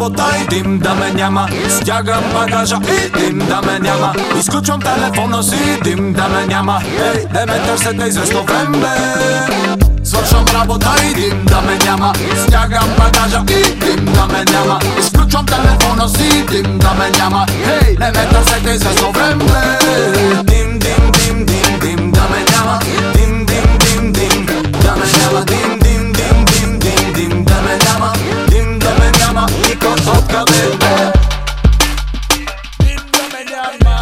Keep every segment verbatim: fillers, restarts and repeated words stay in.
работа и дим да ме няма. Стягам багажа и дим да ме няма. Изключвам телефона си, дим да ме няма. Ей, не ме търсете известно време. Свършвам работа и дим да ме няма. Стягам багажа и дим да ме няма. Изключвам телефона си, дим да ме няма. Ей, не ме търсете известно време. Дим, дим, дим, дим, дим да ме няма. Дим, дим, дим, дим да ме няма. Дим, дим, дим, дим, дим, дим да ме няма. Дим да ме няма, никой откъде бе. Дим да ме няма.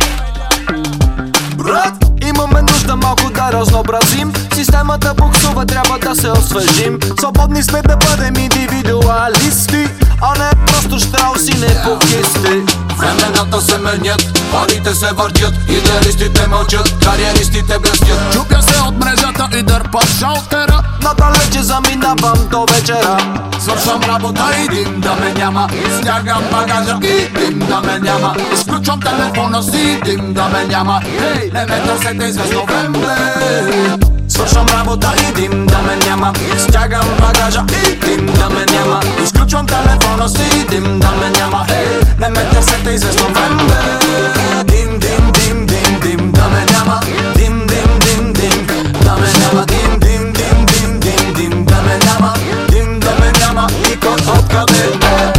Брат, имаме нужда малко да разнообразим. Системата буксува, трябва да се освежим. Свободни сме да бъдем индивидуалисти, а не просто щрауси непокисти. Времената се менят, парите се въртят, идеалистите мълчат, кариеристите блестят. Чупя се от мрежата и дърпат шалтера. Надалече заминавам до вечера. Свършвам работа и дим да ме няма. Стягам багажа и дим да ме няма. Изключвам телефона си, дим да ме няма. Ей, не ме търсете известно време. Свършвам работа и дим да ме няма. Стягам багажа и дим да ме няма. Изключвам телефона си, дим да ме няма. Ей, не ме търсете известно време. Дим, дим, дим, дим, дим да ме няма. Дим, дим, дим, дим да ме няма. Дим, дим, дим, дим, дим, дим да ме няма. Дим да ме няма, никой откъде е.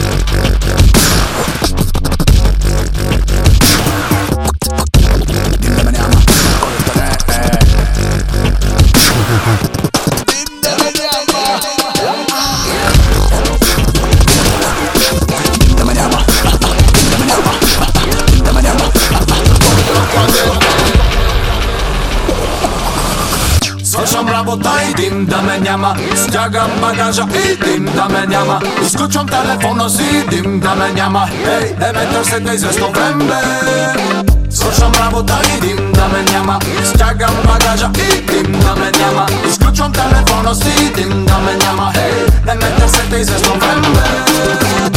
Дим да ме няма, откъде е. Дим да ме няма. Дим да ме няма. Дим да ме няма. Дим да ме няма. Свършвам работа и дим да ме няма. Стягам багажа и дим да ме няма. Изключвам телефона си, дим да ме няма. Ей, не ме търсете известно време. Свършвам работа и дим да ме няма. Стягам багажа и дим да ме няма. Изключвам телефона си, дим да ме няма. Ей, не ме търсете известно време.